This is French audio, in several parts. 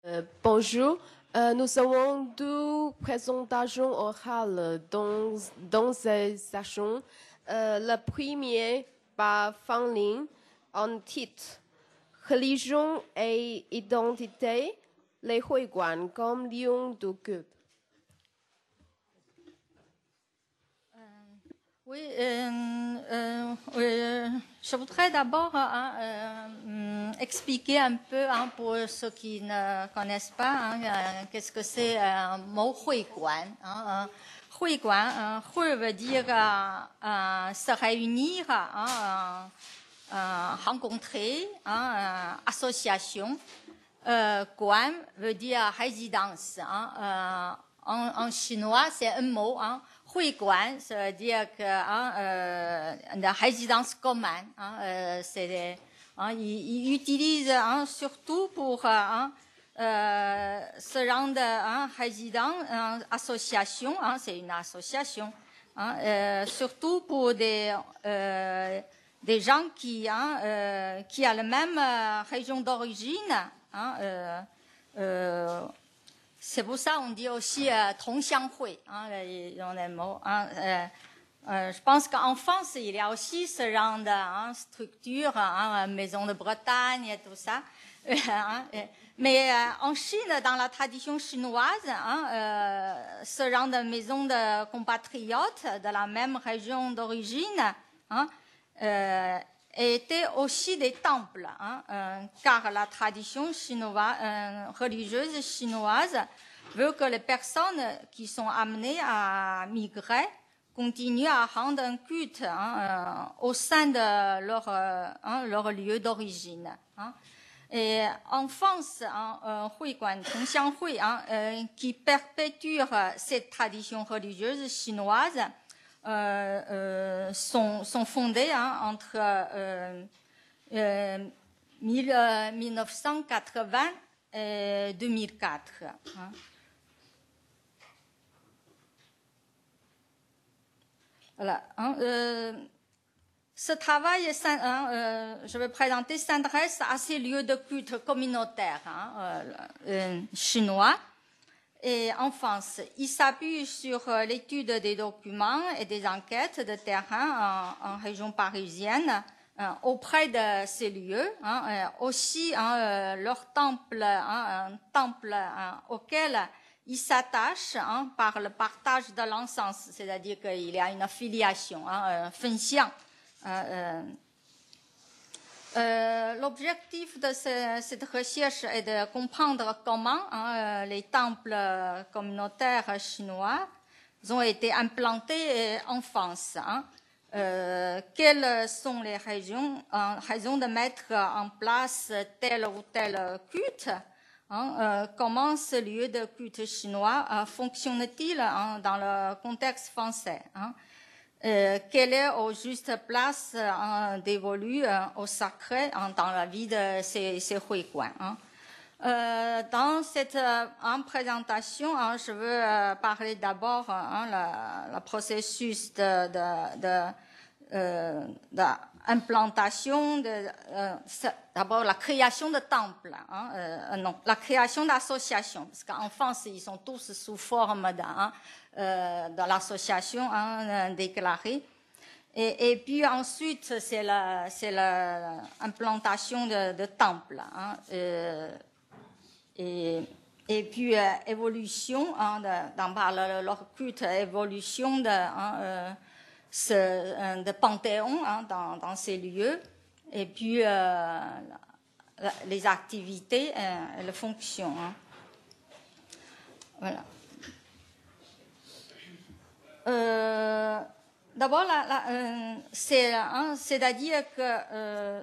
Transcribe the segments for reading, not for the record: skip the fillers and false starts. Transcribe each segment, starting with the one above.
Bonjour, nous avons deux présentations orales dans cette session. La première par Fan Lin en titre Religion et identité, les Huiguan comme lion de culte. Oui, je voudrais d'abord expliquer un peu pour ceux qui ne connaissent pas qu'est-ce que c'est un mot huiguan. Huiguan, hui veut dire se réunir, rencontrer, association. Guan veut dire résidence. En chinois, c'est un mot. Huiguan, ça veut dire que la résidence commune. Ils utilisent surtout pour ce genre de résidence, association. C'est une association. Surtout pour des gens qui ont la même région d'origine. C'est pour ça qu'on dit aussi Tongxianghui dans les mots. Je pense qu'en France, il y a aussi ce genre de structure, maison de Bretagne et tout ça. Mais en Chine, dans la tradition chinoise, ce genre de maison de compatriotes de la même région d'origine étaient aussi des temples, car la tradition religieuse chinoise veut que les personnes qui sont amenées à migrer continuent à rendre un culte au sein de leur lieu d'origine. Et en France, Huiguan, Tongxianghui, qui perpétue cette tradition religieuse chinoise, sont fondées entre 1980 et 2004. Voilà. Ce travail, je vais présenter, s'adresse à ces lieux de culte communautaires chinois. Et en France, il s'appuie sur l'étude des documents et des enquêtes de terrain en région parisienne auprès de ces lieux, aussi leur temple, un temple auquel ils s'attachent par le partage de l'encens, c'est-à-dire qu'il y a une affiliation, fengxiang. L'objectif de cette recherche est de comprendre comment les temples communautaires chinois ont été implantés en France. Quelles sont les raisons de mettre en place tel ou tel culte? Comment ce lieu de culte chinois fonctionne-t-il dans le contexte français? Quelle est au juste place dévolue au sacré dans la vie de ces huiguan. Dans cette présentation, je veux parler d'abord le processus d'implantation, d'abord la création de temples, non, la création d'associations, parce qu'en France, ils sont tous sous forme de l'association déclarée. Et puis ensuite, c'est l'implantation de temples. Et puis évolution, par leur culte, évolution de panthéon dans ces lieux. Et puis les activités et les fonctions. Voilà. D'abord, c'est-à-dire que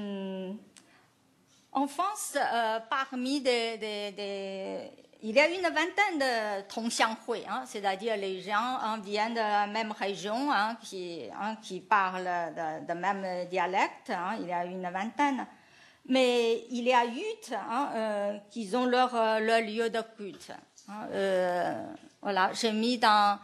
en France, parmi il y a une vingtaine de Tongxianghui, c'est-à-dire les gens viennent de la même région, qui parlent de même dialecte, il y a une vingtaine. Mais il y a 8 qui ont leur lieu de culte. Voilà, j'ai mis dans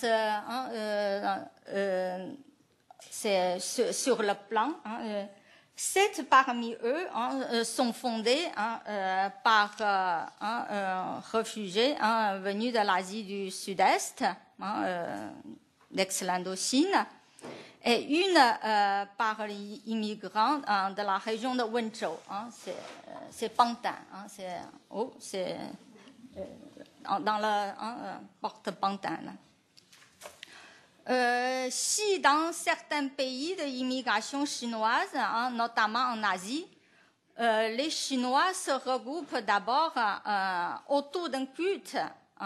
sur le plan 7 parmi eux sont fondés par réfugiés venus de l'Asie du Sud-Est, d'ex-Indochine, et une par les immigrants de la région de Wenzhou, c'est Pantin, c'est dans le porte Pantin. Si dans certains pays d'immigration chinoise, notamment en Asie, les Chinois se regroupent d'abord autour d'un culte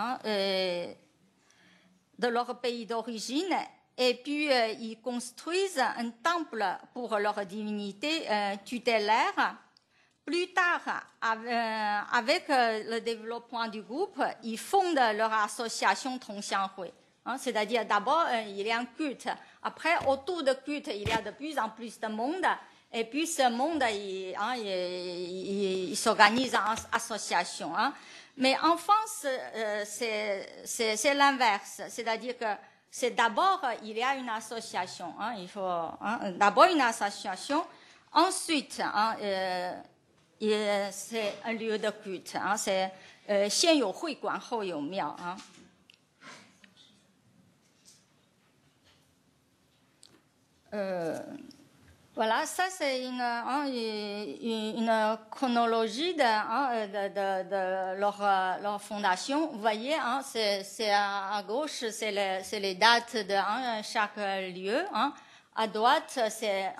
de leur pays d'origine, et puis ils construisent un temple pour leur divinité tutélaire. Plus tard, avec le développement du groupe, ils fondent leur association Tongxianghui. C'est-à-dire, d'abord, il y a un culte. Après, autour du culte, il y a de plus en plus de monde. Et puis, ce monde, il s'organise en association. Mais en France, c'est l'inverse. C'est-à-dire que c'est d'abord, il y a une association. Il faut d'abord une association. Ensuite, c'est un lieu de culte. C'est 先有会馆后有庙. Voilà, ça c'est une chronologie de leur fondation. Vous voyez, c'est à gauche, c'est les dates de chaque lieu. À droite, c'est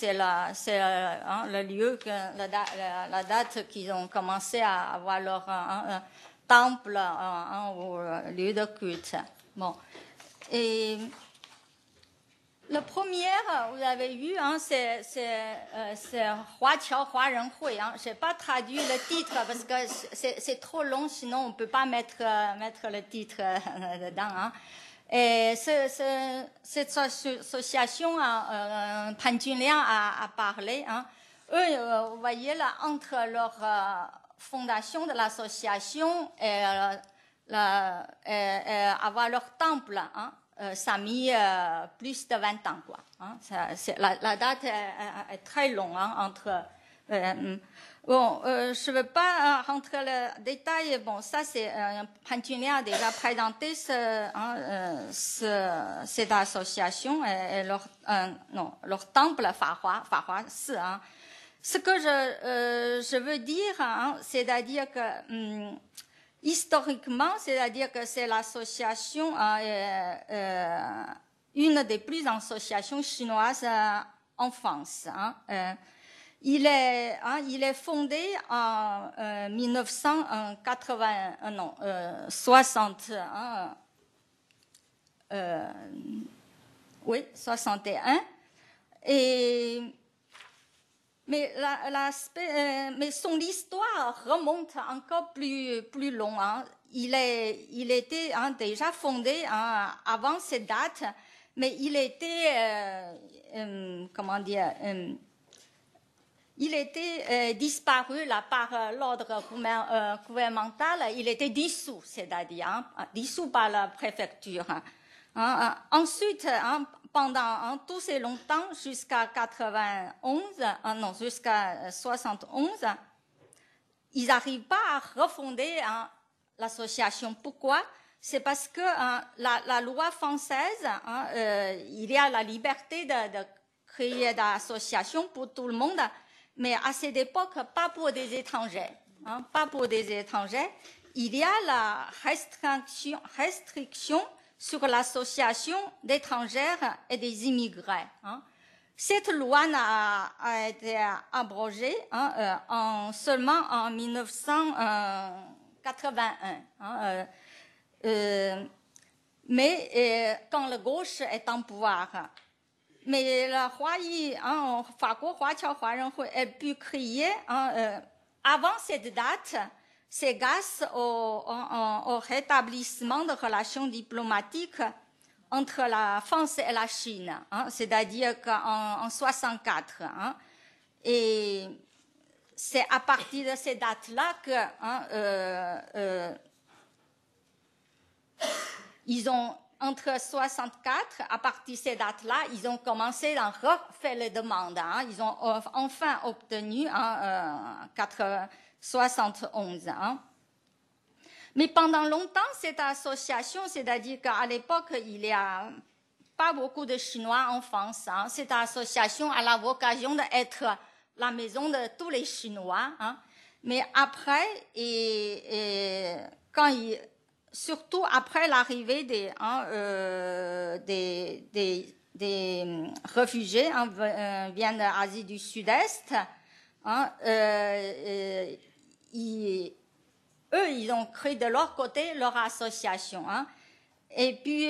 le lieu, la date qu'ils ont commencé à avoir leur temple ou lieu de culte. Bon, et le premier, vous avez vu, c'est Huaqiao Huaren Hui. Je n'ai pas traduit le titre parce que c'est trop long, sinon on ne peut pas mettre le titre dedans. Et cette association, Pan Junliang a parlé. Eux, vous voyez là, entre leur fondation de l'association et avoir leur temple, ça a mis plus de 20 ans, quoi. La date est très longue entre. Bon, je ne veux pas rentrer le détail. Bon, ça c'est Pan Junliang a déjà présenté cette association et leur temple Fahua Si. Ce que je veux dire, c'est-à-dire que historiquement, c'est-à-dire que c'est l'association, une des plus grandes associations chinoises en France. Il est fondé en 61. Mais son histoire remonte encore plus loin. Il était déjà fondé avant cette date, mais il était il était disparu là par l'ordre gouvernemental. Il était dissous, c'est-à-dire dissous par la préfecture. Ensuite, pendant tout ces longtemps, jusqu'à 71, ils n'arrivent pas à refonder l'association. Pourquoi? C'est parce que la loi française, il y a la liberté de créer des associations pour tout le monde, mais à cette époque, pas pour des étrangers. Pas pour des étrangers. Il y a la restriction sur l'association d'étrangères et des immigrés. Cette loi a été abrogée seulement en 1981. Mais quand la gauche est en pouvoir. Mais la Huaqiao Huaren Hui a pu créer avant cette date. C'est grâce au rétablissement de relations diplomatiques entre la France et la Chine, c'est-à-dire qu'en 64. Et c'est à partir de ces dates-là que ils ont entre 64, à partir de ces dates-là, ils ont commencé à refaire les demandes. Ils ont enfin obtenu en 71. Mais pendant longtemps, cette association, c'est-à-dire qu'à l'époque, il n'y a pas beaucoup de Chinois en France. Cette association a la vocation d'être la maison de tous les Chinois. Mais après, surtout après l'arrivée des réfugiés viennent d'Asie du Sud-Est, eux, ils ont créé de leur côté leur association. Et puis,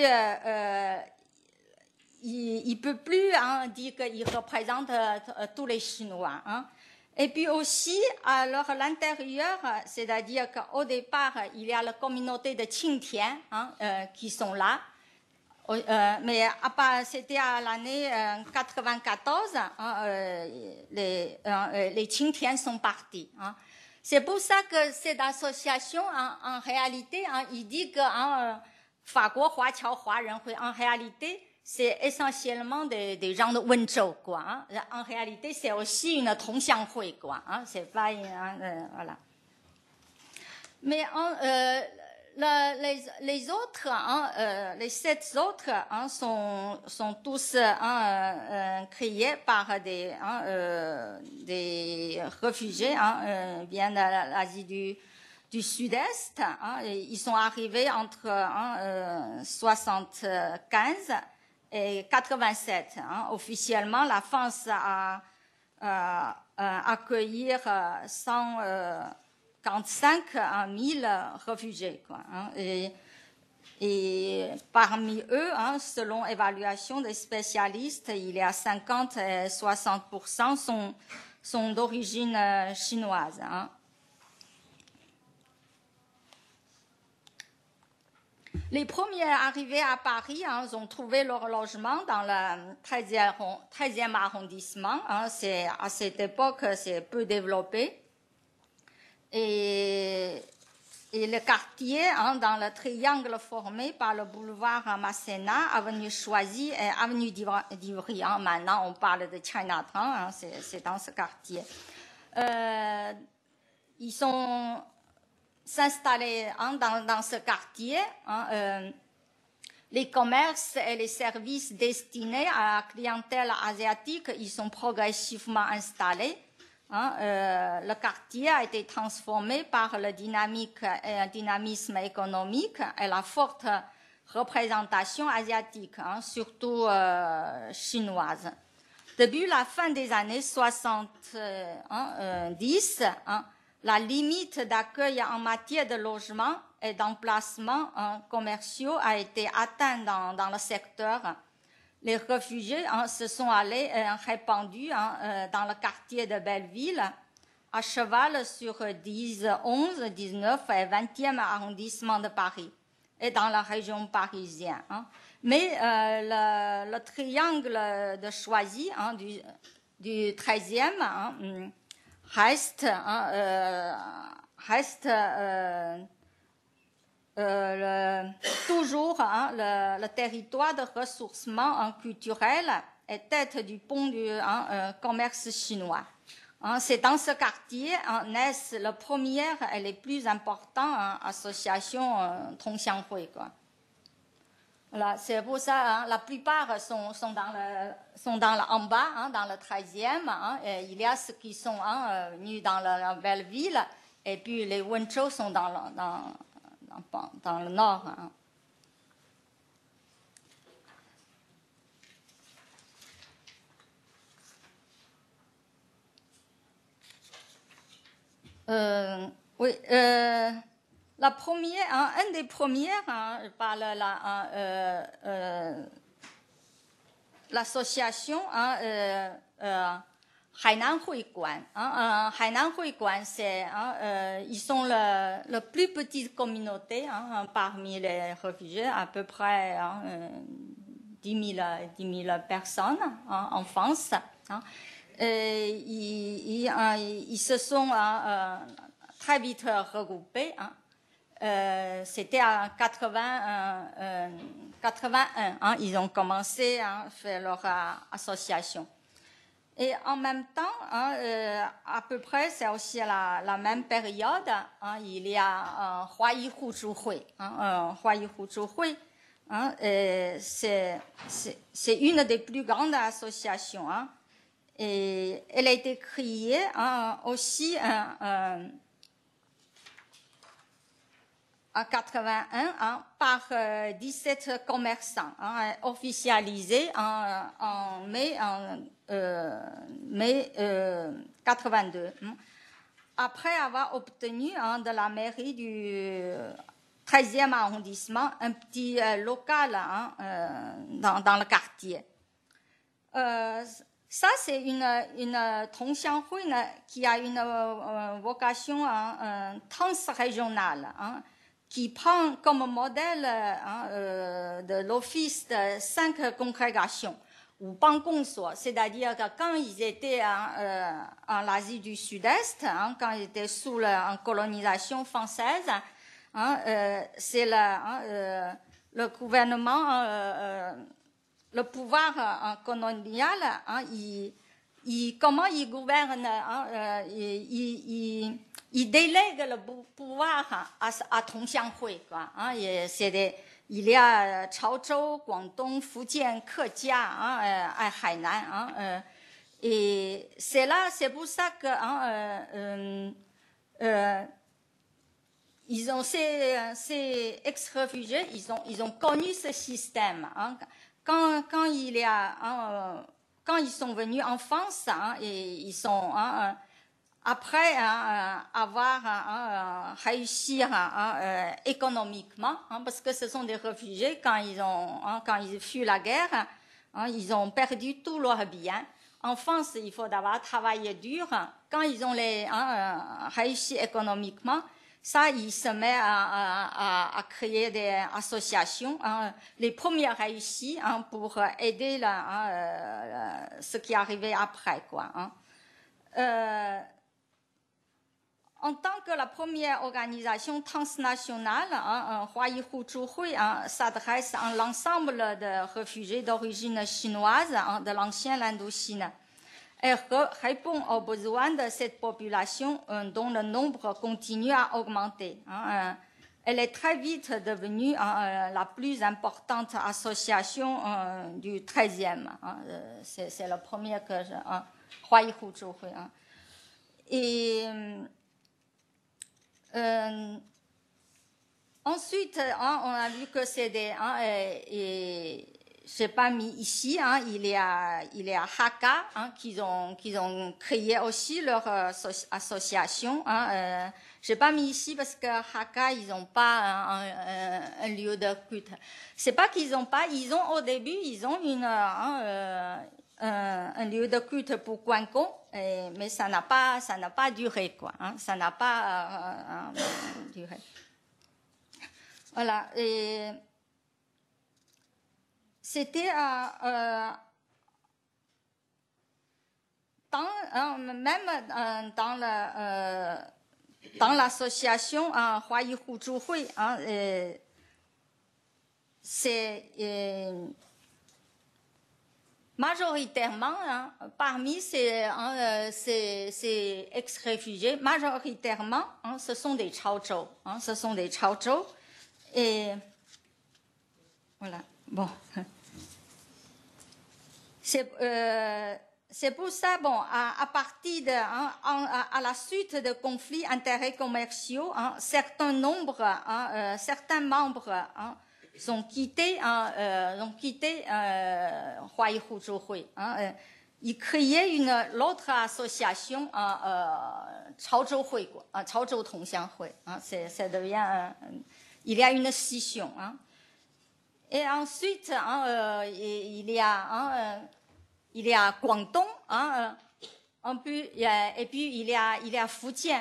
il ne peut plus dire qu'ils représentent tous les Chinois. Et puis aussi, à l'intérieur, c'est-à-dire qu'au départ, il y a la communauté de Qingtian qui sont là. Mais c'était à l'année 94, les Qingtian sont partis. C'est pour ça que cette association, en réalité, il dit que法国华侨华人会, en réalité, c'est essentiellement des gens de Wenzhou, quoi. En réalité, c'est aussi une Tongxianghui, quoi. C'est pas voilà. Mais les autres, les 7 autres, sont tous créés par des réfugiés, viennent de l'Asie du Sud-Est. Ils sont arrivés entre 75 et 87. Officiellement, la France a accueilli 145 000 réfugiés, quoi. Et parmi eux, selon évaluation des spécialistes, il y a 50 et 60% sont d'origine chinoise. Les premiers arrivés à Paris, ils ont trouvé leur logement dans le 13e arrondissement. À cette époque, c'est peu développé. Et le quartier, dans le triangle formé par le boulevard Masséna, avenue Choisy et avenue d'Ivry. Maintenant, on parle de Chinatown, c'est dans ce quartier. Ils sont s'installer dans ce quartier. Les commerces et les services destinés à la clientèle asiatique, ils sont progressivement installés. Le quartier a été transformé par le dynamisme économique et la forte représentation asiatique, surtout chinoise. Depuis la fin des années 70, la limite d'accueil en matière de logement et d'emplacements commerciaux a été atteinte dans le secteur. Les réfugiés se sont allés répandus dans le quartier de Belleville, à cheval sur 10, 11, 19 et 20e arrondissement de Paris et dans la région parisienne. Mais le triangle de Choisy du 13e reste toujours le territoire de ressourcement culturel et tête du pont du commerce chinois. C'est dans ce quartier naissent les premières et les plus importantes associations Tongxianghui, quoi. Voilà, c'est pour ça la plupart sont en bas, dans le 13e. Il y a ceux qui sont venus dans la Belleville, et puis les Wenzhou sont dans le nord. Oui. La première, un des premières, par l'association Hainan Huiguan. Hainan Huiguan, ils sont la plus petite communauté parmi les réfugiés, à peu près 10 000 personnes en France. Ils se sont très vite regroupés. C'était en 81, hein, ils ont commencé à faire leur association. Et en même temps, hein, à peu près, c'est aussi à la même période, hein, il y a Huayi Huzhu Hui. Huayi Huzhu Hui, hein, c'est une des plus grandes associations. Hein, et elle a été créée aussi en 81 hein, par 17 commerçants, hein, officialisés en mai 82. Après avoir obtenu hein, de la mairie du 13e arrondissement un petit local hein, dans le quartier. Ça, c'est une Tongxianghui qui a une vocation transrégionale. Hein, qui prend comme modèle de l'office de 5 congrégations, ou Bangongsuo, c'est-à-dire que quand ils étaient en Asie du Sud-Est, hein, quand ils étaient sous la colonisation française, hein, c'est le gouvernement, le pouvoir colonial, hein, comment il gouverne, hein, il délègue le pouvoir à Tongxianghui, quoi. Hein, il y a Chaozhou, Guangdong, Fujian, Kejia, hein, à Hainan. Hein, et c'est pour ça que ils ont ces ex-réfugiés, ils ont connu ce système. Hein, quand ils sont venus en France, hein, et ils sont après avoir réussi économiquement, hein, parce que ce sont des réfugiés, quand ils fuient la guerre, hein, ils ont perdu tous leurs biens. En France, il faut d'abord travailler dur. Quand ils ont réussi économiquement, ça, ils se mettent à créer des associations, hein, les premières réussies, hein, pour aider ce qui arrivait après, quoi. Hein. En tant que la première organisation transnationale, Huayi Huzhu Hui s'adresse à l'ensemble de réfugiés d'origine chinoise de l'ancienne Indochine. Elle répond aux besoins de cette population dont le nombre continue à augmenter. Elle est très vite devenue la plus importante association du 13e. C'est la première que Huayi Huzhu Hui. Et ensuite, on a vu que c'est des... je n'ai pas mis ici, hein, il y a Hakka, hein, qu'ils ont créé aussi leur association. Hein, je n'ai pas mis ici parce que Hakka, ils n'ont pas un lieu de culte. C'est pas qu'ils n'ont pas, au début, ils ont un lieu de culte pour Guanggong, mais ça n'a pas duré, quoi. Hein, ça n'a pas duré. Voilà. Et c'était même dans l'association Huayi Huzhu Hui, hein, c'est majoritairement, hein, parmi ces ex-réfugiés, majoritairement, hein, ce sont des Chaozhou. Hein, ce sont des Chaozhou. Et voilà. Bon. C'est pour ça, bon, à partir de, à la suite de conflits d'intérêts commerciaux, hein, certains membres ont quitté Huayi Huzhu Hui. Ils créaient l'autre association, Chaozhou Hui, Chaozhou Tongxianghui. Ça devient, il y a une scission. Hein. Et ensuite, il y a Guangdong, hein, et puis il y a Fujian.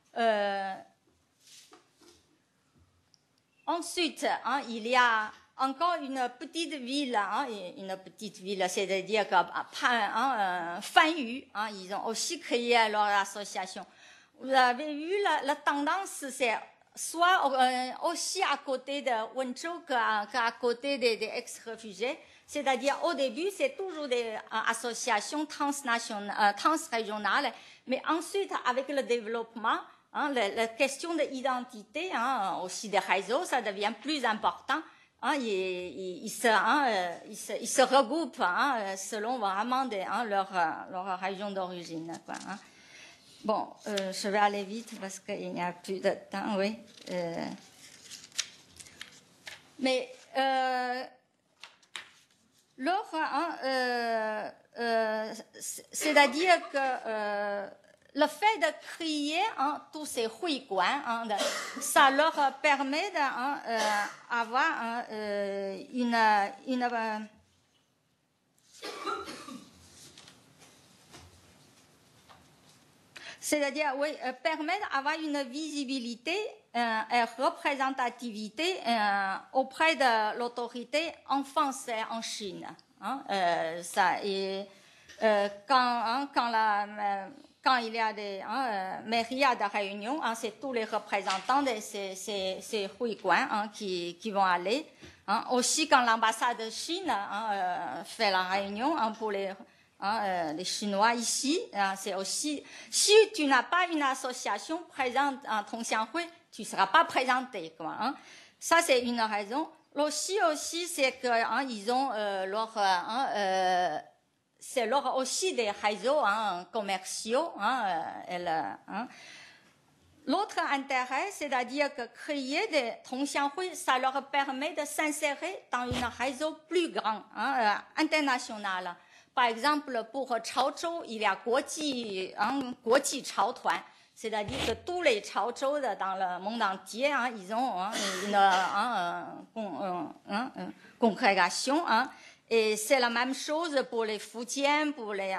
Ensuite, hein, il y a encore une petite ville, hein, c'est-à-dire que Fanyu, hein, ils ont aussi créé leur association. Vous avez vu la tendance, c'est soit aussi à côté de Wenzhou qu'à côté des ex-réfugiés. C'est-à-dire, au début, c'est toujours des associations transrégionales, mais ensuite, avec le développement, la question de l'identité, aussi des réseaux, ça devient plus important. Ils se regroupent selon vraiment leur région d'origine. Bon, je vais aller vite parce qu'il n'y a plus de temps, oui. Mais c'est-à-dire que le fait de créer tous ces huiguan, ça leur permet d'avoir une c'est-à-dire, oui, permet d'avoir une visibilité et représentativité auprès de l'autorité en France et en Chine. Quand il y a des mairies de réunion, c'est tous les représentants de ces huiguan qui vont aller. Aussi, quand l'ambassade de Chine fait la réunion pour les Chinois ici, c'est aussi, si tu n'as pas une association présente en Tongxianghui, tu ne seras pas présenté, quoi. Ça, c'est une raison. Aussi, c'est que ils ont c'est leur aussi des réseaux commerciaux. L'autre intérêt, c'est-à-dire que créer des Tongxianghui, ça leur permet de s'insérer dans un réseau plus grand, international. Par exemple, pour Chaozhou, il y a Guoji Chao Tuan, c'est-à-dire que tous les Chaozhou dans le monde entier, ils ont une congrégation. Et c'est la même chose pour les Fujian, pour les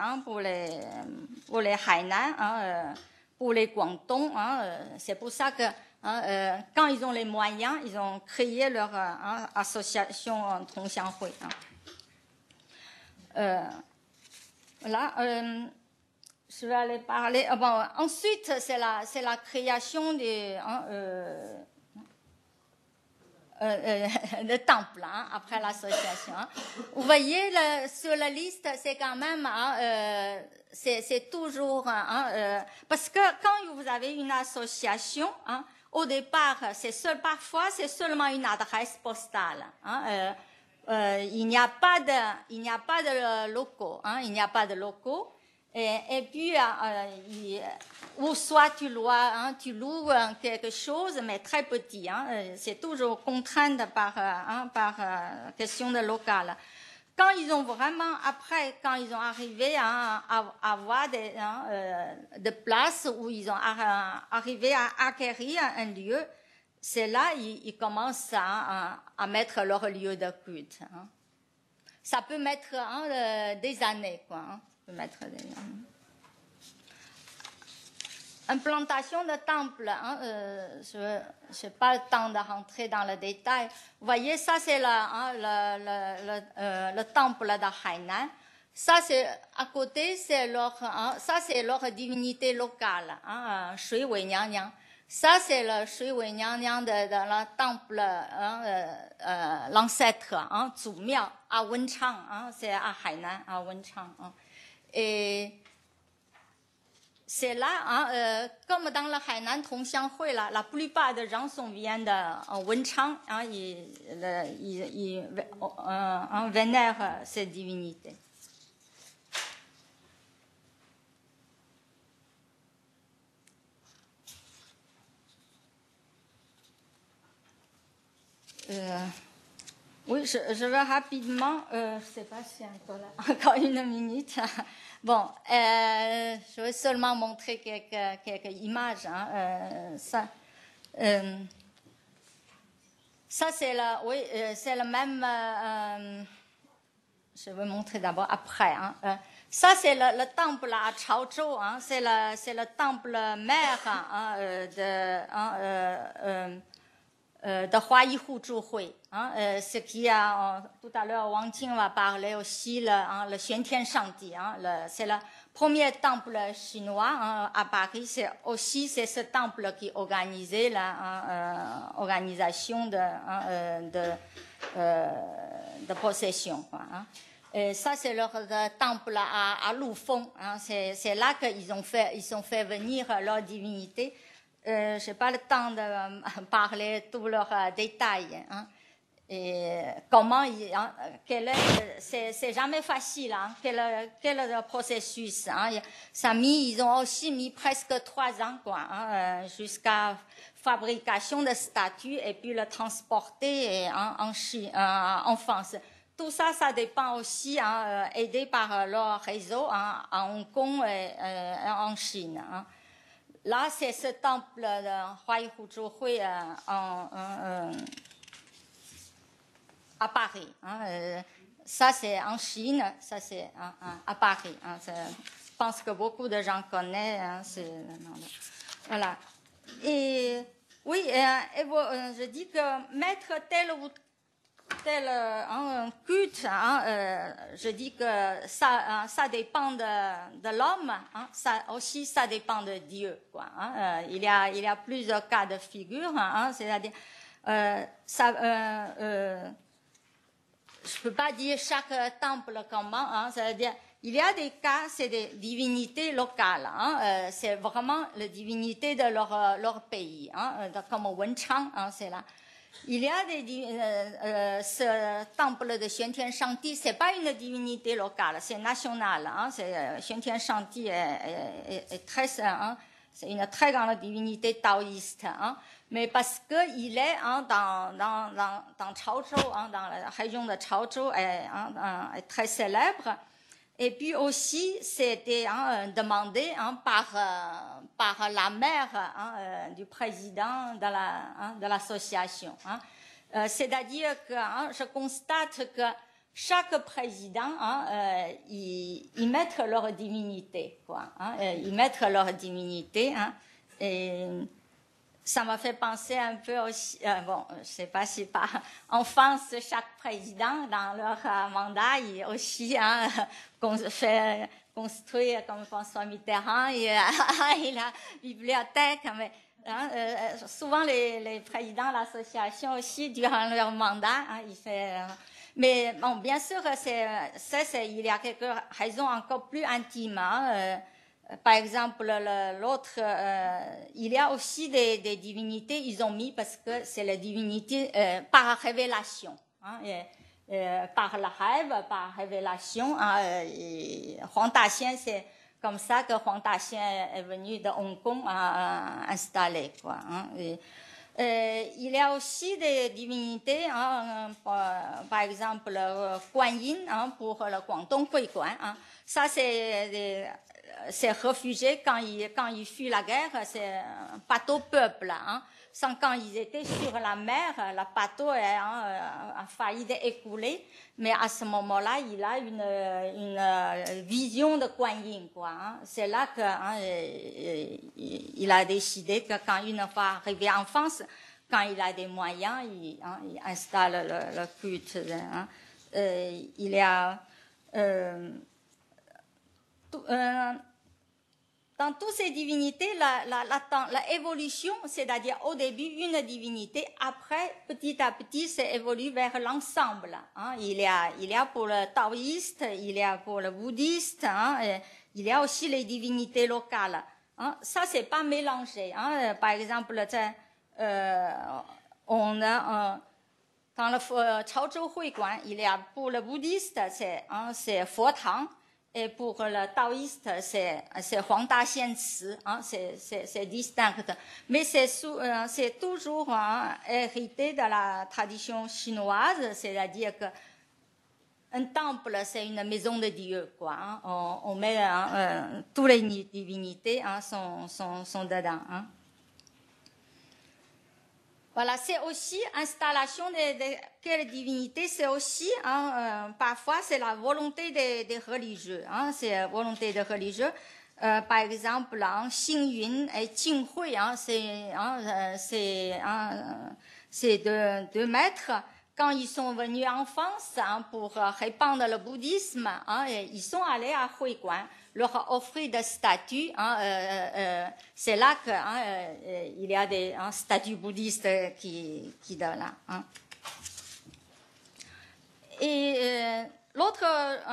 Hainan, pour les Guangdong. C'est pour ça que quand ils ont les moyens, ils ont créé leur association Tongxianghui. Là, je vais aller parler. Bon, ensuite, c'est la création des de temples après l'association. Vous voyez, sur la liste, c'est quand même c'est toujours parce que quand vous avez une association, au départ, parfois c'est seulement une adresse postale. Il n'y a pas de locaux, il n'y a pas de locaux. Et puis, ou soit tu loues quelque chose, mais très petit. C'est toujours contraint par question de local. Quand ils ont vraiment, après, quand ils ont arrivé à avoir de places où ils ont arrivé à acquérir un lieu, c'est là ils commencent à mettre leur lieu de culte. Ça peut mettre des années, quoi. Mettre implantation de temple, je n'ai pas le temps de rentrer dans le détail. Vous voyez, ça c'est le temple de Hainan. Ça c'est à côté, ça c'est leur divinité locale, Shui Wei Niang Niang. Ça c'est le Shui Wei Niang Niang de la temple, l'ancêtre, Zhu Miao à Wenchang, c'est à Hainan, à Wenchang. Et c'est là, comme dans le Hainan Tongxianghui, la plupart des gens viennent de Wenchang, ils vénèrent ces divinités. Oui, je vais rapidement, je ne sais pas si encore une minute. Bon, je vais seulement montrer quelques images. Ça c'est c'est le même. Je vais montrer d'abord après. Ça c'est le temple à Chaozhou. C'est le temple mère de Huayi Zhuhui, ce qui a tout à l'heure Wang Qing va parler aussi le Xuantian Shangdi, c'est le premier temple chinois à Paris, c'est ce temple qui organisait l'organisation de possession. Quoi, Et ça, c'est leur temple à Lufeng. C'est là qu'ils ont fait venir leur divinité. Je n'ai pas le temps de parler tous leurs détails. Et comment, c'est jamais facile. Quel est le processus ils ont aussi mis presque 3 ans, jusqu'à fabrication de statues et puis le transporter en France. Tout ça, ça dépend aussi, aidé par leur réseau à Hong Kong et en Chine. Là, c'est ce temple de Huai Huzhuhui à Paris. Ça, c'est en Chine, ça, c'est à Paris. Je pense que beaucoup de gens connaissent. Voilà. Et oui, je dis que mettre tel ou tel culte, je dis que ça dépend de l'homme, ça aussi ça dépend de Dieu. Quoi, il y a plusieurs cas de figure, c'est-à-dire je ne peux pas dire chaque temple comment, c'est-à-dire il y a des cas, c'est des divinités locales, c'est vraiment la divinité de leur pays, comme Wenchang, c'est là. Il y a ce temple de Xuantian Shangdi, c'est pas une divinité locale, c'est national. Xuantian Shangdi est très, c'est une très grande divinité taoïste. Mais parce que il est dans Chaozhou, dans la région de Chaozhou, est très célèbre. Et puis aussi, c'était demandé par la mère du président de l'association. C'est-à-dire que je constate que chaque président, ils mettent leur divinité, quoi. Ils mettent leur divinité. Et ça m'a fait penser un peu aussi, bon, je ne sais pas si en France, chaque président, dans leur mandat, il aussi fait construire, comme François Mitterrand, il a bibliothèque, mais souvent les présidents de l'association aussi, durant leur mandat, il fait... mais bon, bien sûr, il y a quelques raisons encore plus intimes. Par exemple, l'autre, il y a aussi des divinités, ils ont mis parce que c'est la divinité par révélation, par le rêve, par révélation. Huang Daxian, c'est comme ça que Huang Daxian est venu de Hong Kong installé, quoi. Il y a aussi des divinités, par exemple Guan Yin pour le Guangdong Huiguan. Ça, c'est réfugiés quand ils fuient la guerre, c'est un bateau peuple. Quand ils étaient sur la mer, le bateau a failli écouler, mais à ce moment-là, il a une vision de Guan Yin, quoi. C'est là que il a décidé que quand une fois arrivé en France, quand il a des moyens, il installe le culte. Il y a dans toutes ces divinités, la évolution, c'est-à-dire au début une divinité, après petit à petit, c'est évolue vers l'ensemble. Il y a pour le taoïste, il y a pour le bouddhiste, il y a aussi les divinités locales. Ça, c'est pas mélangé. Par exemple, on a dans le Chaozhou Huiguan, il y a pour le bouddhiste, c'est Fotang. Et pour le taoïste, c'est Huang Daxian Ci, c'est distinct. Mais c'est toujours hérité de la tradition chinoise, c'est-à-dire que un temple, c'est une maison de Dieu, quoi. On met toutes les divinités sont dedans. Voilà, c'est aussi installation de quelle divinité, c'est aussi parfois c'est la volonté des religieux, c'est la volonté des religieux. Par exemple, Xingyun et Jinghui, c'est deux maîtres. Quand ils sont venus en France pour répandre le bouddhisme, ils sont allés à Huiguan leur offrir des statues. C'est là que il y a des statues bouddhistes qui donnent là. Et l'autre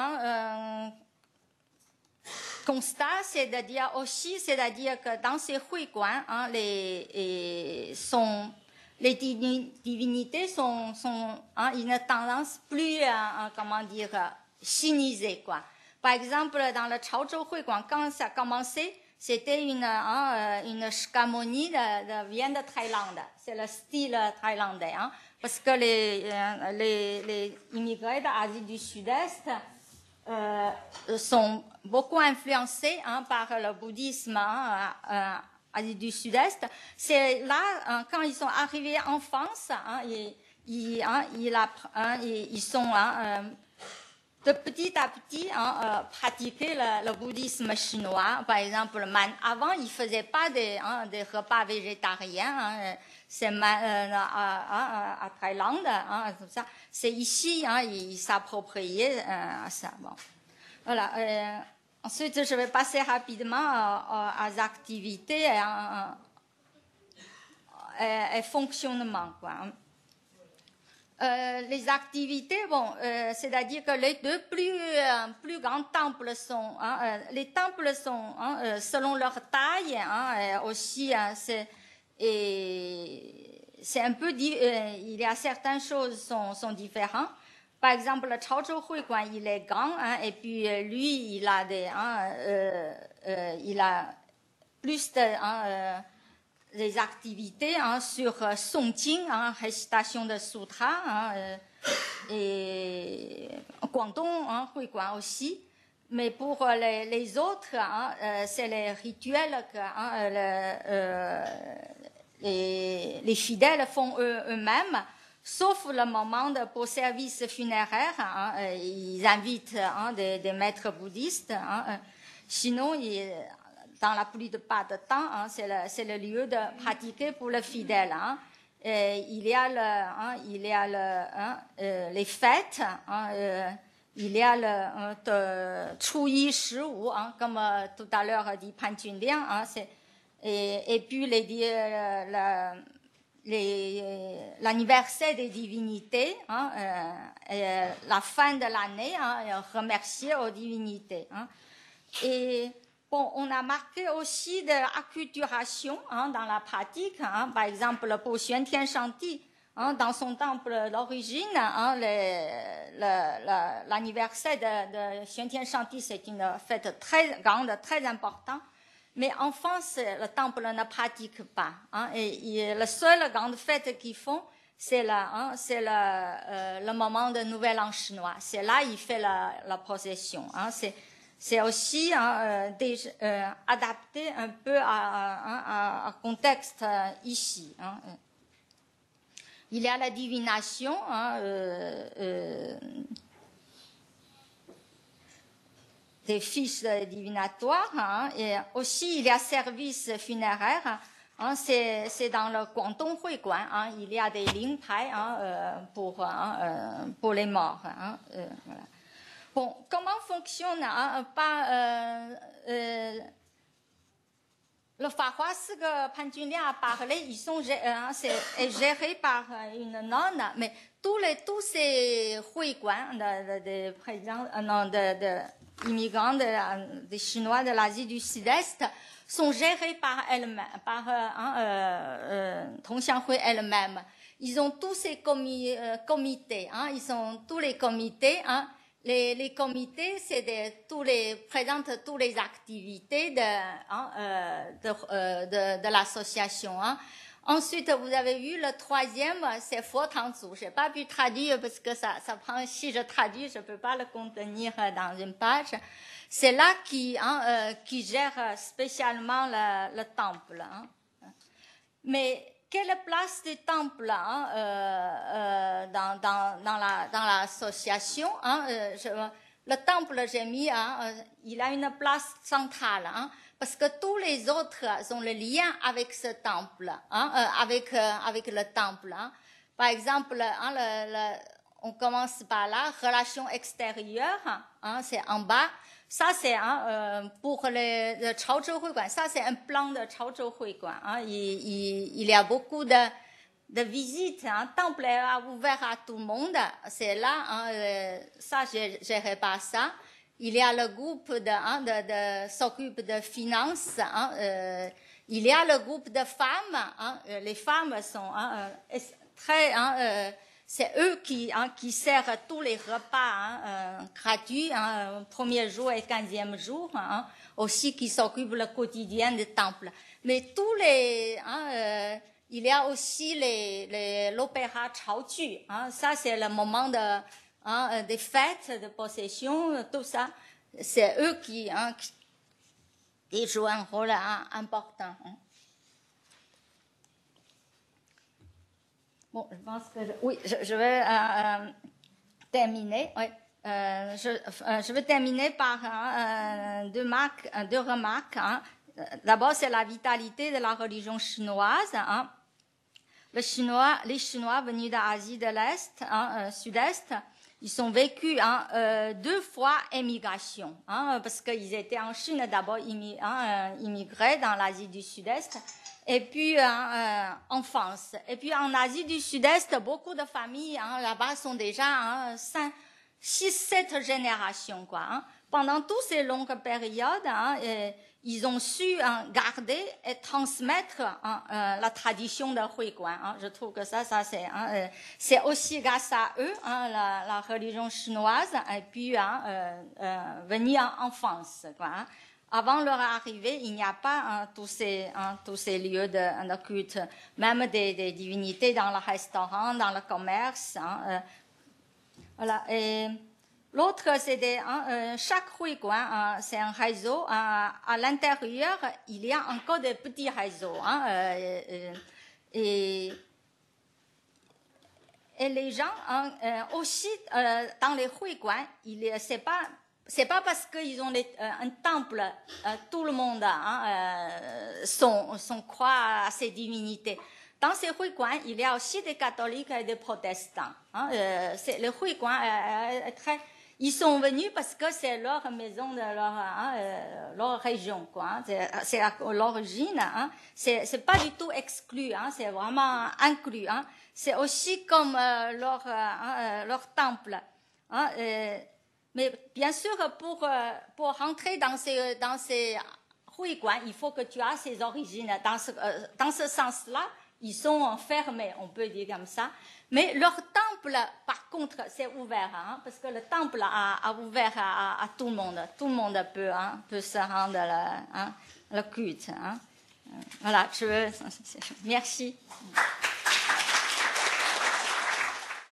constat, c'est-à-dire que dans ces huiguan, les divinités sont une tendance plus, comment dire, chinisée, quoi. Par exemple, dans le Chaozhou Huiguan, quand ça a commencé, c'était une scamonie vient de Thaïlande. C'est le style thaïlandais, parce que les immigrés d'Asie du Sud-Est sont beaucoup influencés par le bouddhisme Asie du Sud-Est. C'est là, quand ils sont arrivés en France, ils sont de petit à petit pratiquer le bouddhisme chinois. Par exemple, avant, ils ne faisaient pas des repas végétariens. C'est à Thaïlande, tout ça. C'est ici, ils s'appropriaient ça. Bon. Voilà. Ensuite, je vais passer rapidement aux activités et fonctionnement, quoi. Les activités, c'est-à-dire que les deux plus grands temples sont, les temples sont selon leur taille, aussi c'est un peu, il y a certaines choses sont différentes. Par exemple, le Chaozhou Huiguan, il est grand, et puis lui, il a plus des activités sur Songqing, récitation de sutras, et Guangdong Huiguan aussi. Mais pour les autres, c'est les rituels que les fidèles font eux-mêmes, sauf le moment pour service funéraire. Ils invitent des maîtres bouddhistes. Sinon, dans la plupart du temps, c'est le lieu de pratiquer pour le fidèle. Il y a les fêtes. Il y a le Chuyi Shiwu, comme tout à l'heure dit Pan Chunliang. Et puis l'anniversaire des divinités, la fin de l'année, remercier aux divinités. Et bon, on a marqué aussi de l'acculturation dans la pratique. Par exemple, pour Xuan Tian Shanti, dans son temple d'origine, l'anniversaire de Xuan Tian Shanti, c'est une fête très grande, très importante. Mais en France, le temple ne pratique pas. Et la seule grande fête qu'ils font, c'est le moment de Nouvel An chinois. C'est là il fait la procession. C'est aussi adapté un peu à contexte ici. Il y a la divination. Des fiches divinatoires, et aussi il y a service funéraire. C'est dans le Guangdong Huiguan. Il y a des lingpai pour les morts. Voilà. Bon, comment fonctionne le Fahuas que Pan Chunliang a parlé, c'est géré par une nonne, mais tous ces huiguan de immigrants des Chinois de l'Asie du Sud-Est sont gérés par elles-mêmes, par Tongxianghui elle-même. Ils ont tous ces comités. Ils ont tous les comités. Les comités, présentent toutes les activités de l'association. Ensuite, vous avez vu le troisième, c'est Fo Tang Zu. Je n'ai pas pu traduire parce que ça prend, si je traduis, je ne peux pas le contenir dans une page. C'est là qui gère spécialement le temple. Mais quelle place du temple dans l'association? Le temple, j'ai mis, il a une place centrale. Parce que tous les autres ont le lien avec ce temple, avec le temple. Par exemple, on commence par là, relations extérieures, c'est en bas. Ça, c'est pour le Chaozhou Huiguan, ça, c'est un plan de Chaozhou Huiguan. Il y a beaucoup de visites. Temple est ouvert à tout le monde. C'est là, ça, je répare ça. Il y a le groupe de s'occupe de finances. Il y a le groupe de femmes. Les femmes sont très... c'est eux qui servent tous les repas gratuits, premier jour et 15e jour, aussi qui s'occupent le quotidien du temple. Mais tous les... il y a aussi l'opéra Chaoju. Ça, c'est le moment des fêtes, de possession, tout ça. C'est eux qui jouent un rôle important. Bon, je pense que... Oui, je vais terminer. Oui. Je vais terminer par deux remarques. D'abord, c'est la vitalité de la religion chinoise. Les Chinois venus d'Asie de l'Est, Sud-Est, ils sont vécus 2 fois émigration, parce qu'ils étaient en Chine d'abord immigrés dans l'Asie du Sud-Est, et puis en France. Et puis en Asie du Sud-Est, beaucoup de familles là-bas sont déjà 6-7 générations, quoi. Pendant toutes ces longues périodes, ils ont su garder et transmettre la tradition de Huiguan. Je trouve que ça c'est aussi grâce à eux, la religion chinoise, et puis venir en France, quoi. Avant leur arrivée, il n'y a pas tous ces lieux de culte, même des divinités dans le restaurant, dans le commerce. Voilà. Et l'autre, c'est chaque Huiguan, c'est un réseau. À l'intérieur, il y a encore des petits réseaux. Et les gens aussi dans les Huiguan, c'est pas parce qu'ils ont un temple, tout le monde son croit à ces divinités. Dans ces Huiguan, il y a aussi des catholiques et des protestants. Les Huiguan, ils sont venus parce que c'est leur maison de leur région, quoi. C'est l'origine. C'est pas du tout exclu. C'est vraiment inclus. C'est aussi comme leur temple. Mais bien sûr, pour rentrer dans ces Huiguan, il faut que tu aies ces origines. Dans ce sens-là, ils sont fermés, on peut dire comme ça. Mais leur temple, par contre, c'est ouvert, parce que le temple a ouvert à tout le monde. Tout le monde peut se rendre le culte. Voilà, merci.